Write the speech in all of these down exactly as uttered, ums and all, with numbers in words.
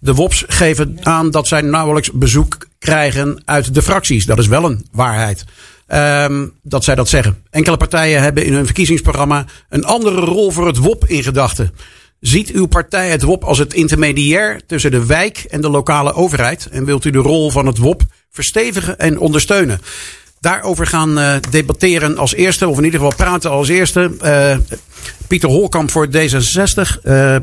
De W O P's geven aan dat zij nauwelijks bezoek krijgen uit de fracties. Dat is wel een waarheid. Um, dat zij dat zeggen. Enkele partijen hebben in hun verkiezingsprogramma een andere rol voor het W O P in gedachten. Ziet uw partij het W O P als het intermediair tussen de wijk en de lokale overheid? En wilt u de rol van het W O P verstevigen en ondersteunen? Daarover gaan uh, debatteren als eerste, of in ieder geval praten als eerste. Uh, Pieter Holkamp voor D zesenzestig. Uh,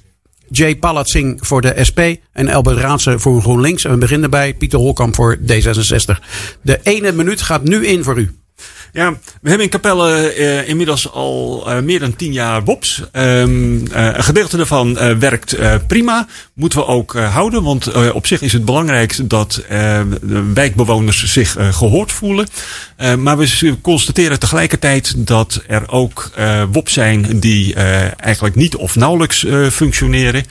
Jay Palatsing voor de S P en Elbert Raadsen voor GroenLinks. En we beginnen bij Pieter Holkamp voor D zesenzestig. De ene minuut gaat nu in voor u. Ja, we hebben in Capelle uh, inmiddels al uh, meer dan tien jaar W O P's. Um, uh, een gedeelte daarvan uh, werkt uh, prima. Moeten we ook uh, houden, want uh, op zich is het belangrijk dat uh, de wijkbewoners zich uh, gehoord voelen. Uh, maar we constateren tegelijkertijd dat er ook uh, W O P's zijn die uh, eigenlijk niet of nauwelijks uh, functioneren.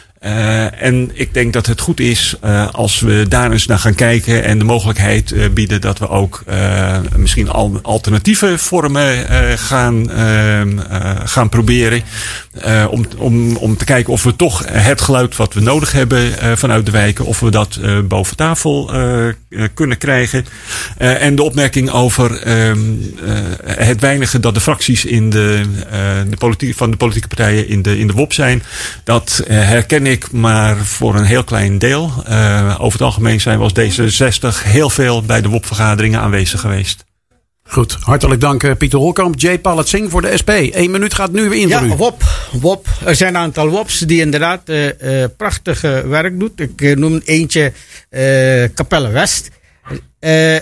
Uh, en ik denk dat het goed is uh, als we daar eens naar gaan kijken en de mogelijkheid uh, bieden dat we ook uh, misschien al alternatieve vormen uh, gaan, uh, uh, gaan proberen. Uh, om, om, om te kijken of we toch het geluid wat we nodig hebben uh, vanuit de wijken, of we dat uh, boven tafel uh, uh, kunnen krijgen. Uh, en de opmerking over uh, uh, het weinige dat de fracties in de, uh, de politiek, van de politieke partijen in de, in de W O P zijn, dat uh, herken ik. Maar voor een heel klein deel. Uh, over het algemeen zijn we als D zesenzestig heel veel bij de W O P-vergaderingen aanwezig geweest. Goed, hartelijk dank Pieter Holkamp. Jay Palatsing voor de S P. Eén minuut gaat nu weer in ja, voor u. W O P, W O P. Er zijn een aantal W O P's die inderdaad uh, uh, prachtig uh, werk doen. Ik uh, noem eentje uh, Capelle West. Uh,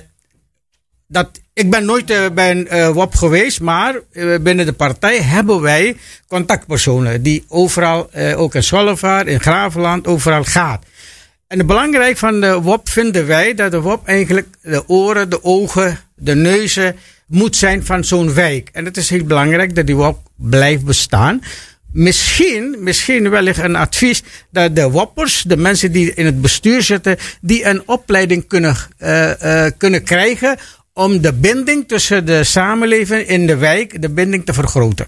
dat, ik ben nooit uh, bij een uh, W O P geweest, maar uh, binnen de partij hebben wij contactpersonen die overal, uh, ook in Zwollevaart, in Gravenland, overal gaat. En het belangrijk van de W O P vinden wij dat de W O P eigenlijk de oren, de ogen, de neuzen moet zijn van zo'n wijk. En het is heel belangrijk dat die W O P blijft bestaan. Misschien, misschien wellicht een advies dat de W O P'ers, de mensen die in het bestuur zitten, die een opleiding kunnen, uh, uh, kunnen krijgen om de binding tussen de samenleving in de wijk, de binding te vergroten.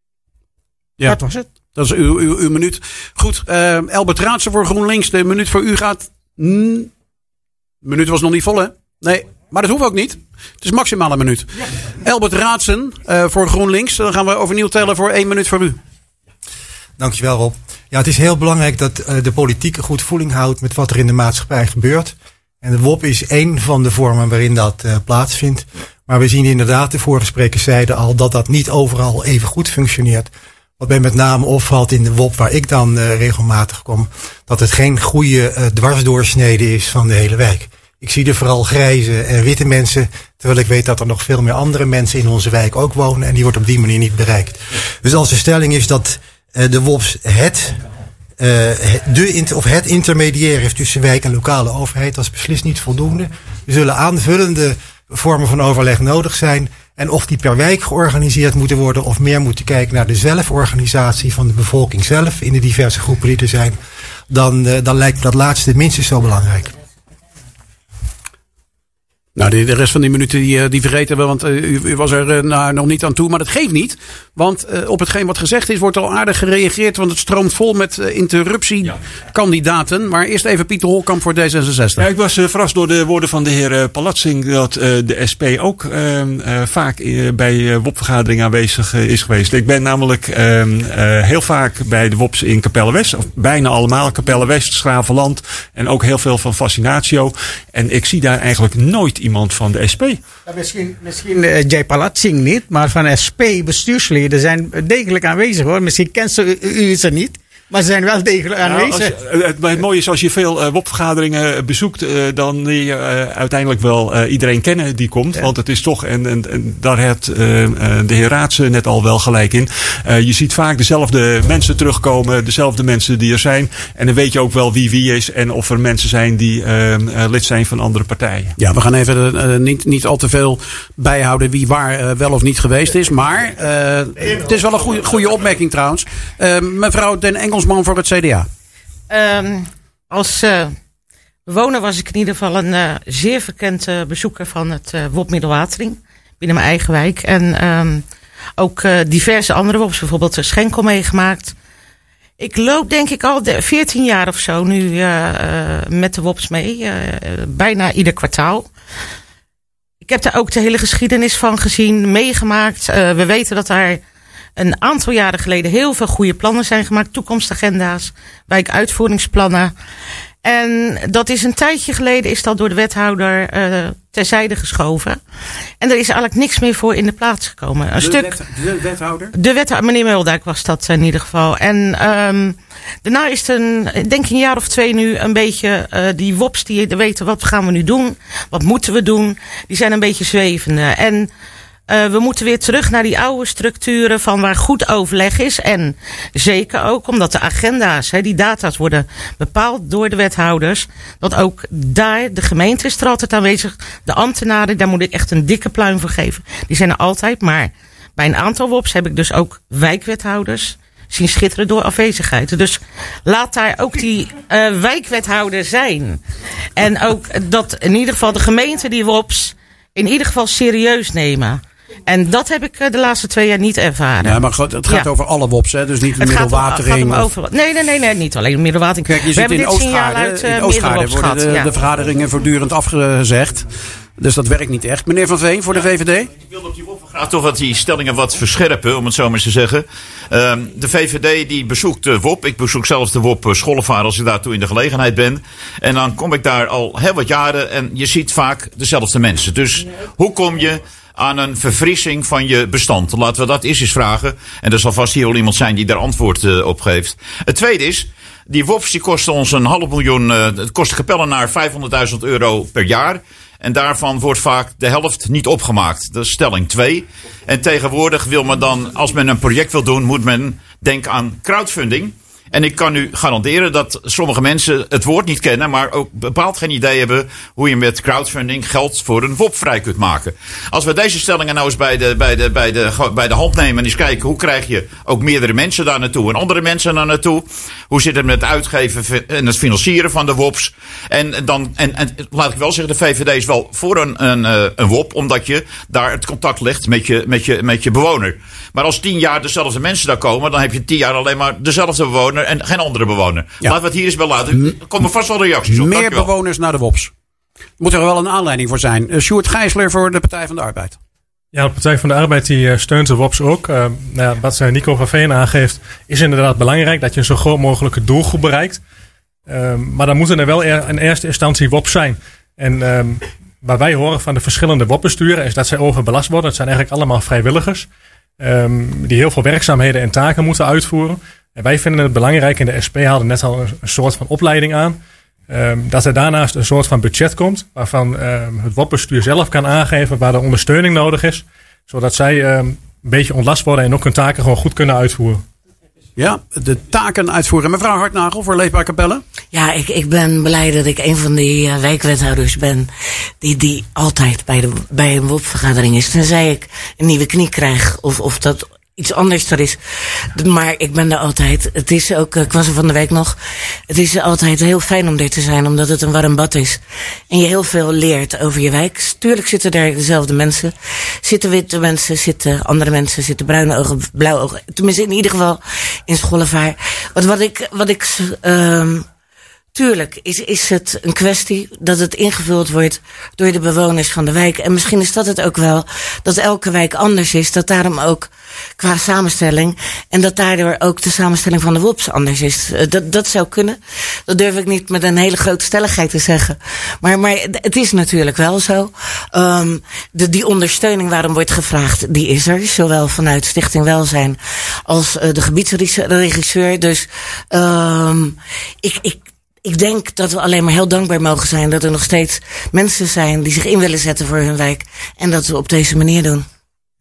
Ja. Dat was het. Dat is uw, uw, uw minuut. Goed, uh, Elbert Raadsen voor GroenLinks. De minuut voor u gaat... Mm, de minuut was nog niet vol, hè? Nee, maar dat hoeft ook niet. Het is maximaal een minuut. Ja. Elbert Raadsen uh, voor GroenLinks. Dan gaan we overnieuw tellen voor één minuut voor u. Dankjewel, Rob. Ja, het is heel belangrijk dat uh, de politiek een goed voeling houdt met wat er in de maatschappij gebeurt. En de W O P is één van de vormen waarin dat uh, plaatsvindt. Maar we zien inderdaad, de vorige sprekers zeiden al, dat dat niet overal even goed functioneert. Wat mij met name opvalt in de W O P waar ik dan uh, regelmatig kom, dat het geen goede uh, dwarsdoorsnede is van de hele wijk. Ik zie er vooral grijze en witte mensen, terwijl ik weet dat er nog veel meer andere mensen in onze wijk ook wonen en die wordt op die manier niet bereikt. Dus als de stelling is dat uh, de W O P's het, uh, de, of het intermediair is tussen wijk en lokale overheid, dat is beslist niet voldoende. Er zullen aanvullende vormen van overleg nodig zijn. En of die per wijk georganiseerd moeten worden of meer moeten kijken naar de zelforganisatie van de bevolking zelf in de diverse groepen die er zijn, dan, uh, dan lijkt me dat laatste minstens zo belangrijk. Nou, de, de rest van die minuten die, die vergeten we, want uh, u, u was er uh, nou, nog niet aan toe. Maar dat geeft niet, want uh, op hetgeen wat gezegd is wordt al aardig gereageerd. Want het stroomt vol met uh, interruptiekandidaten. Maar eerst even Pieter Holkamp voor D zesenzestig. Ja, ik was uh, verrast door de woorden van de heer uh, Palatsing dat uh, de S P ook uh, uh, vaak uh, bij uh, W O P-vergaderingen aanwezig uh, is geweest. Ik ben namelijk uh, uh, heel vaak bij de W O P's in Capelle West, of bijna allemaal Capelle West, Schravenland en ook heel veel van Fascinatio. En ik zie daar eigenlijk nooit iemand van de S P. Ja, misschien misschien uh, Jay Palatsing niet, maar van S P bestuursleden zijn degelijk aanwezig hoor. Misschien kent ze u, u ze niet, maar ze zijn wel degelijk aanwezig. Nou, als, het, het mooie is als je veel uh, W O P-vergaderingen bezoekt, uh, dan die uh, uiteindelijk wel uh, iedereen kennen die komt. Ja. Want het is toch, en, en, en daar heeft uh, de heer Raadsen net al wel gelijk in. Uh, je ziet vaak dezelfde mensen terugkomen, dezelfde mensen die er zijn. En dan weet je ook wel wie wie is en of er mensen zijn die uh, uh, lid zijn van andere partijen. Ja, we gaan even uh, niet, niet al te veel bijhouden wie waar uh, wel of niet geweest is. Maar uh, het is wel een goede opmerking trouwens. Uh, mevrouw Den Engelsman voor het C D A. Um, als uh, bewoner was ik in ieder geval een uh, zeer verkend uh, bezoeker van het uh, W O P Middelwatering binnen mijn eigen wijk. En um, ook uh, diverse andere W O P's, bijvoorbeeld Schenkel meegemaakt. Ik loop denk ik al de veertien jaar of zo nu uh, uh, met de W O Ps mee. Uh, bijna ieder kwartaal. Ik heb daar ook de hele geschiedenis van gezien, meegemaakt. Uh, we weten dat daar een aantal jaren geleden heel veel goede plannen zijn gemaakt. Toekomstagenda's, wijkuitvoeringsplannen. En dat is een tijdje geleden is dat door de wethouder uh, terzijde geschoven. En er is eigenlijk niks meer voor in de plaats gekomen. Een de, stuk, wet, de wethouder? De wethouder, meneer Muldijk was dat in ieder geval. En um, daarna is het een, denk ik een jaar of twee nu een beetje uh, die W O Ps die weten wat gaan we nu doen, wat moeten we doen. Die zijn een beetje zwevende. En Uh, we moeten weer terug naar die oude structuren van waar goed overleg is. En zeker ook omdat de agenda's, hè, die data's worden bepaald door de wethouders. Dat ook daar, de gemeente is er altijd aanwezig. De ambtenaren, daar moet ik echt een dikke pluim voor geven. Die zijn er altijd, maar bij een aantal W O Ps heb ik dus ook wijkwethouders zien schitteren door afwezigheid. Dus laat daar ook die uh, wijkwethouder zijn. En ook dat in ieder geval de gemeente die W O Ps in ieder geval serieus nemen. En dat heb ik de laatste twee jaar niet ervaren. Ja, maar het gaat ja. over alle W O Ps, hè? Dus niet de het middelwatering. Gaat om, gaat om over, nee, nee, nee, nee, niet alleen de middelwatering. Kijk, je we ziet hebben in dit signaal uit uh, Oostgaarden worden de, ja. de vergaderingen voortdurend afgezegd. Dus dat werkt niet echt. Meneer Van Veen, voor de V V D? Ik wilde op die W O P graag toch wat die stellingen wat verscherpen, om het zo maar eens te zeggen. Uh, de V V D die bezoekt de W O P. Ik bezoek zelfs de W O P Schollevaar als ik daartoe in de gelegenheid ben. En dan kom ik daar al heel wat jaren en je ziet vaak dezelfde mensen. Dus hoe kom je aan een verfrissing van je bestand? Laten we dat eerst eens vragen. En er zal vast hier wel iemand zijn die daar antwoord uh, op geeft. Het tweede is, die W O Ps die kosten ons een half miljoen, uh, het kost de Kapellenaar vijfhonderdduizend euro per jaar. En daarvan wordt vaak de helft niet opgemaakt. Dat is stelling twee. En tegenwoordig wil men dan, als men een project wil doen, moet men denken aan crowdfunding. En ik kan u garanderen dat sommige mensen het woord niet kennen, maar ook bepaald geen idee hebben hoe je met crowdfunding geld voor een W O P vrij kunt maken. Als we deze stellingen nou eens bij de, bij de, bij de, bij de hand nemen en eens kijken hoe krijg je ook meerdere mensen daar naartoe en andere mensen daar naartoe. Hoe zit het met het uitgeven en het financieren van de W O Ps? En dan, en, en laat ik wel zeggen, de V V D is wel voor een, een, een W O P, omdat je daar het contact legt met je, met je, met je bewoner. Maar als tien jaar dezelfde mensen daar komen, dan heb je tien jaar alleen maar dezelfde bewoner en geen andere bewoner. Ja. Laten we het hier eens wel laten. Er komen vast wel reacties op. Meer bewoners naar de W O Ps. Moet er wel een aanleiding voor zijn. Uh, Sjoerd Gijsler voor de Partij van de Arbeid. Ja, de Partij van de Arbeid die steunt de W O Ps ook. Uh, nou ja, wat Nico van Veen aangeeft, is inderdaad belangrijk dat je een zo groot mogelijke doelgroep bereikt. Uh, maar dan moeten er wel er, in eerste instantie W O Ps zijn. En uh, waar wij horen van de verschillende W O P-besturen is dat zij overbelast worden. Het zijn eigenlijk allemaal vrijwilligers. Um, die heel veel werkzaamheden en taken moeten uitvoeren. En wij vinden het belangrijk, en de S P haalde net al een, een soort van opleiding aan, um, dat er daarnaast een soort van budget komt, waarvan um, het W O P-bestuur zelf kan aangeven waar de ondersteuning nodig is, zodat zij um, een beetje ontlast worden en ook hun taken gewoon goed kunnen uitvoeren. Ja, de taken uitvoeren. Mevrouw Hartnagel voor Leefbaar Capelle. Ja, ik, ik ben blij dat ik een van die uh, wijkwethouders ben die, die altijd bij, de, bij een W O P-vergadering is. Tenzij ik een nieuwe knie krijg of, of dat iets anders er is. Maar ik ben er altijd. Het is ook, ik was er van de week nog. Het is altijd heel fijn om er te zijn, omdat het een warm bad is. En je heel veel leert over je wijk. Tuurlijk zitten daar dezelfde mensen. Zitten witte mensen, zitten andere mensen, zitten bruine ogen, blauwe ogen. Tenminste, in ieder geval in Schollevaar. Wat, wat ik, wat ik, um, tuurlijk is, is het een kwestie dat het ingevuld wordt door de bewoners van de wijk. En misschien is dat het ook wel, dat elke wijk anders is. Dat daarom ook qua samenstelling, en dat daardoor ook de samenstelling van de W O Ps anders is. Dat, dat zou kunnen. Dat durf ik niet met een hele grote stelligheid te zeggen. Maar, maar het is natuurlijk wel zo. Um, de, die ondersteuning waarom wordt gevraagd, die is er. Zowel vanuit Stichting Welzijn als uh, de gebiedsregisseur. Dus um, ik... ik Ik denk dat we alleen maar heel dankbaar mogen zijn dat er nog steeds mensen zijn die zich in willen zetten voor hun wijk. En dat we op deze manier doen.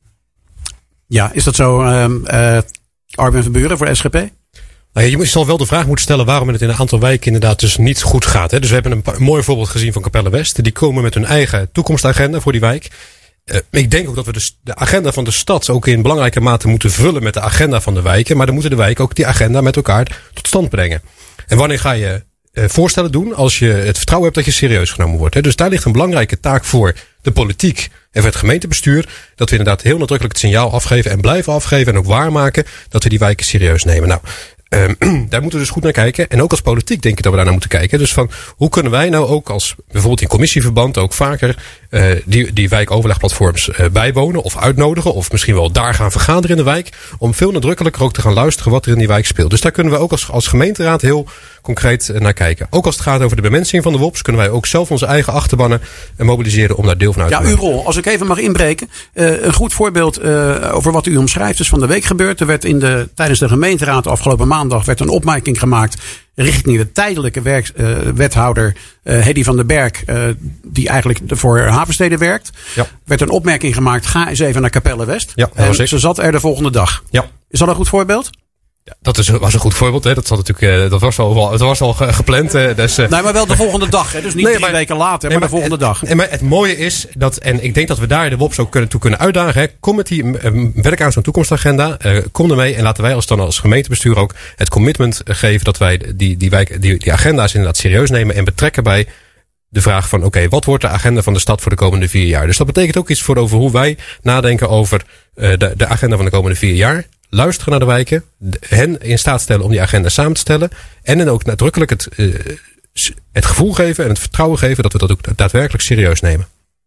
Ja, is dat zo, uh, uh, Armin van Buren voor S G P? Nou ja, je zal wel de vraag moeten stellen waarom het in een aantal wijken inderdaad dus niet goed gaat. Hè. Dus we hebben een, een mooi voorbeeld gezien van Capelle West. Die komen met hun eigen toekomstagenda voor die wijk. Uh, ik denk ook dat we dus de agenda van de stad ook in belangrijke mate moeten vullen met de agenda van de wijken. Maar dan moeten de wijken ook die agenda met elkaar tot stand brengen. En wanneer ga je uh, voorstellen doen als je het vertrouwen hebt dat je serieus genomen wordt. Hè. Dus daar ligt een belangrijke taak voor de politiek en voor het gemeentebestuur. Dat we inderdaad heel nadrukkelijk het signaal afgeven en blijven afgeven en ook waarmaken dat we die wijken serieus nemen. Nou, Um, daar moeten we dus goed naar kijken. En ook als politiek denk ik dat we daar naar moeten kijken. Dus van, hoe kunnen wij nou ook als, bijvoorbeeld in commissieverband ook vaker, uh, die, die wijkoverlegplatforms uh, bijwonen of uitnodigen. Of misschien wel daar gaan vergaderen in de wijk. Om veel nadrukkelijker ook te gaan luisteren wat er in die wijk speelt. Dus daar kunnen we ook als, als gemeenteraad heel concreet uh, naar kijken. Ook als het gaat over de bemensing van de W O P's, kunnen wij ook zelf onze eigen achterbannen uh, mobiliseren om daar deel van uit te Ja, maken. uw rol. Als ik even mag inbreken. Uh, een goed voorbeeld uh, over wat u omschrijft is van de week gebeurd. Er werd in de, tijdens de gemeenteraad afgelopen maandag werd een opmerking gemaakt richting de tijdelijke werk, uh, wethouder uh, Hedy van den Berg, uh, die eigenlijk voor Havensteden werkt. Ja. Werd een opmerking gemaakt, ga eens even naar Capelle West. Ja, dat en was ik. ze zat er de volgende dag. Ja. Is dat een goed voorbeeld? Ja, dat is, was een goed voorbeeld. Hè. Dat, zat natuurlijk, uh, dat was al, het was al ge- gepland. Uh, dus, uh, Nee, maar wel de volgende dag. Hè? Dus niet Nee, drie maar- weken later, nee, maar de volgende het, dag. En maar het mooie is dat, en ik denk dat we daar de W O P's ook kunnen, toe kunnen uitdagen. Hè. Kom met die, uh, werk aan zo'n toekomstagenda. Uh, kom ermee en laten wij als dan als gemeentebestuur ook het commitment geven dat wij die, die, wijk, die, die agenda's inderdaad serieus nemen en betrekken bij de vraag van, oké, okay, wat wordt de agenda van de stad voor de komende vier jaar? Dus dat betekent ook iets voor over hoe wij nadenken over uh, de, de agenda van de komende vier jaar. Luisteren naar de wijken, hen in staat stellen om die agenda samen te stellen. En dan ook nadrukkelijk het, uh, het gevoel geven en het vertrouwen geven dat we dat ook daadwerkelijk serieus nemen.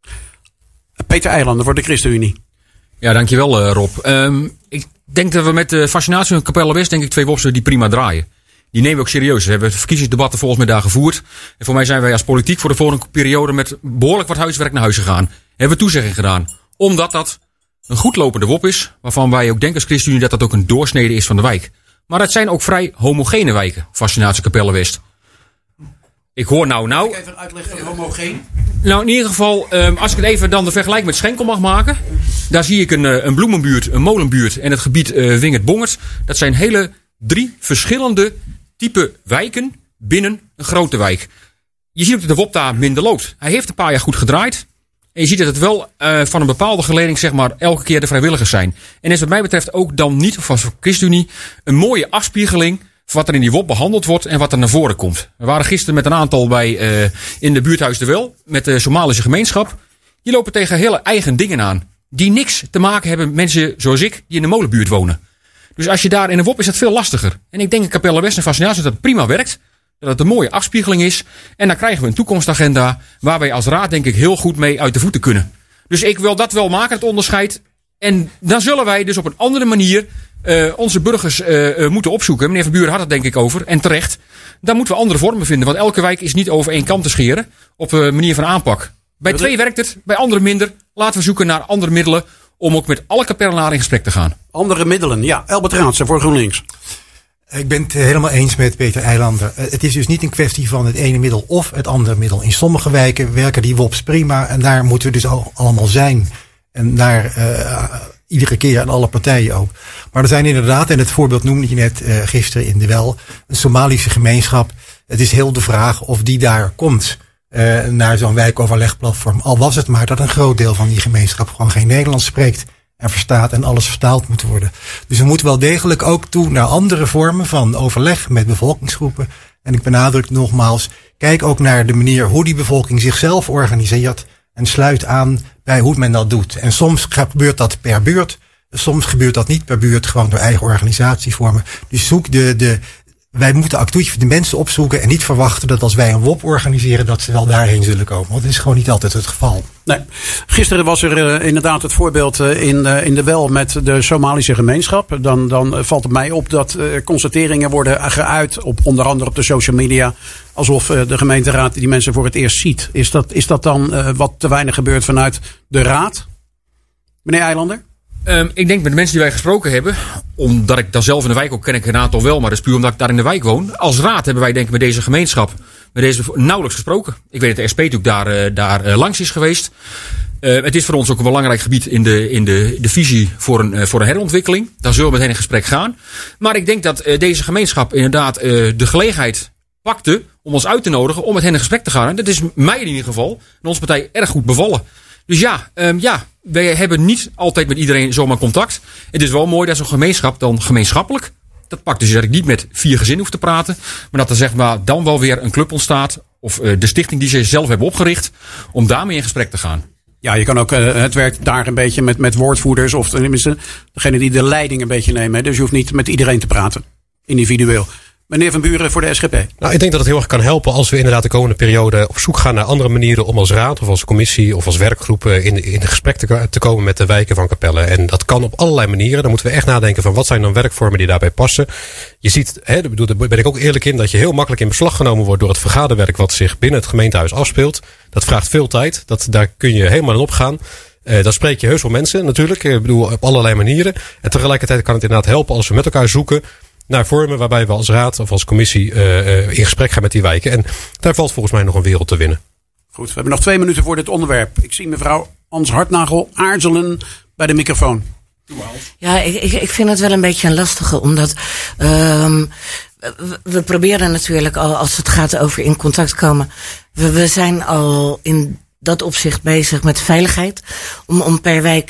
Peter Eilander voor de ChristenUnie. Ja, dankjewel uh, Rob. Um, ik denk dat we met de fascinatie van Capelle West denk ik twee W O P's die prima draaien. Die nemen we ook serieus. We hebben verkiezingsdebatten volgens mij daar gevoerd. En voor mij zijn wij als politiek voor de volgende periode met behoorlijk wat huiswerk naar huis gegaan. Hebben we toezegging gedaan. Omdat dat een goed lopende W O P is, waarvan wij ook denken als ChristenUnie dat dat ook een doorsnede is van de wijk. Maar het zijn ook vrij homogene wijken, fascinatie Capelle West. Ik hoor nou nou... Even een uitleg van homogeen. Nou, in ieder geval, um, als ik het even dan de vergelijk met Schenkel mag maken. Daar zie ik een, uh, een bloemenbuurt, een molenbuurt en het gebied uh, Wingert-Bongert. Dat zijn hele drie verschillende type wijken binnen een grote wijk. Je ziet ook dat de W O P daar minder loopt. Hij heeft een paar jaar goed gedraaid. En je ziet dat het wel uh, van een bepaalde geleding zeg maar elke keer de vrijwilligers zijn. En is wat mij betreft ook dan niet, of als ChristenUnie, een mooie afspiegeling van wat er in die W O P behandeld wordt en wat er naar voren komt. We waren gisteren met een aantal bij uh, in de buurthuis de Wel, met de Somalische gemeenschap. Die lopen tegen hele eigen dingen aan. Die niks te maken hebben met mensen zoals ik, die in de molenbuurt wonen. Dus als je daar in een W O P is dat veel lastiger. En ik denk in Capelle West en Fascinatie dat het prima werkt. Dat het een mooie afspiegeling is. En dan krijgen we een toekomstagenda waar wij als raad denk ik heel goed mee uit de voeten kunnen. Dus ik wil dat wel maken, het onderscheid. En dan zullen wij dus op een andere manier uh, onze burgers uh, uh, moeten opzoeken. Meneer Van Buren had het denk ik over. En terecht. Dan moeten we andere vormen vinden. Want elke wijk is niet over één kant te scheren. Op een manier van aanpak. Bij twee werkt het, bij anderen minder. Laten we zoeken naar andere middelen. Om ook met alle Capellenaren in gesprek te gaan. Andere middelen, ja. Elbert Raadsen voor GroenLinks. Ik ben het helemaal eens met Peter Eilander. Het is dus niet een kwestie van het ene middel of het andere middel. In sommige wijken werken die W O P's prima. En daar moeten we dus al, allemaal zijn. En daar uh, iedere keer aan alle partijen ook. Maar er zijn inderdaad, en het voorbeeld noemde je net uh, gisteren in de Wel, een Somalische gemeenschap. Het is heel de vraag of die daar komt. Uh, naar zo'n wijkoverlegplatform. Al was het maar dat een groot deel van die gemeenschap gewoon geen Nederlands spreekt en verstaat en alles vertaald moet worden. Dus we moeten wel degelijk ook toe naar andere vormen van overleg met bevolkingsgroepen. En ik benadruk nogmaals, kijk ook naar de manier hoe die bevolking zichzelf organiseert en sluit aan bij hoe men dat doet. En soms gebeurt dat per buurt, soms gebeurt dat niet per buurt, gewoon door eigen organisatievormen. Dus zoek de, de wij moeten actief de mensen opzoeken en niet verwachten dat als wij een W O P organiseren dat ze wel daarheen zullen komen. Want dat is gewoon niet altijd het geval. Nee. Gisteren was er uh, inderdaad het voorbeeld uh, in, uh, in de Wel met de Somalische gemeenschap. Dan, dan uh, valt het mij op dat uh, constateringen worden geuit, op, onder andere op de social media. Alsof uh, de gemeenteraad die mensen voor het eerst ziet. Is dat, is dat dan uh, wat te weinig gebeurt vanuit de raad? Meneer Eilander? Um, ik denk met de mensen die wij gesproken hebben, omdat ik dan zelf in de wijk ook ken ik een aantal wel, maar dat is puur omdat ik daar in de wijk woon. Als raad hebben wij denk ik met deze gemeenschap, met deze nauwelijks gesproken. Ik weet dat de S P ook daar, uh, daar uh, langs is geweest. Uh, het is voor ons ook een belangrijk gebied in de, in de, de visie voor een, uh, voor een herontwikkeling. Daar zullen we met hen in gesprek gaan. Maar ik denk dat uh, deze gemeenschap inderdaad uh, de gelegenheid pakte om ons uit te nodigen om met hen in gesprek te gaan. En dat is mij in ieder geval en onze partij erg goed bevallen. Dus ja, um, ja, wij hebben niet altijd met iedereen zomaar contact. Het is wel mooi dat zo'n gemeenschap dan gemeenschappelijk, dat pakt dus dat ik niet met vier gezinnen hoef te praten, maar dat er zeg maar dan wel weer een club ontstaat, of uh, de stichting die ze zelf hebben opgericht, om daarmee in gesprek te gaan. Ja, je kan ook, uh, het werkt daar een beetje met, met woordvoerders, of tenminste degene die de leiding een beetje nemen. Hè? Dus je hoeft niet met iedereen te praten. individueel. Meneer Van Buren voor de S G P. Nou, ik denk dat het heel erg kan helpen als we inderdaad de komende periode op zoek gaan naar andere manieren om als raad of als commissie of als werkgroep in, in gesprek te, te komen met de wijken van Capelle. En dat kan op allerlei manieren. Dan moeten we echt nadenken van wat zijn dan werkvormen die daarbij passen. Je ziet, hè, daar ben ik ook eerlijk in, dat je heel makkelijk in beslag genomen wordt door het vergaderwerk wat zich binnen het gemeentehuis afspeelt. Dat vraagt veel tijd. Dat, daar kun je helemaal in opgaan. Uh, dan spreek je heus wel mensen natuurlijk. Ik bedoel, op allerlei manieren. En tegelijkertijd kan het inderdaad helpen als we met elkaar zoeken naar vormen waarbij we als raad of als commissie uh, uh, in gesprek gaan met die wijken. En daar valt volgens mij nog een wereld te winnen. Goed, we hebben nog twee minuten voor dit onderwerp. Ik zie mevrouw Ans Hartnagel aarzelen bij de microfoon. Ja, ik, ik, ik vind het wel een beetje een lastige, omdat um, we, we proberen natuurlijk al, als het gaat over in contact komen, we, we zijn al in dat opzicht bezig met veiligheid. Om, om per wijk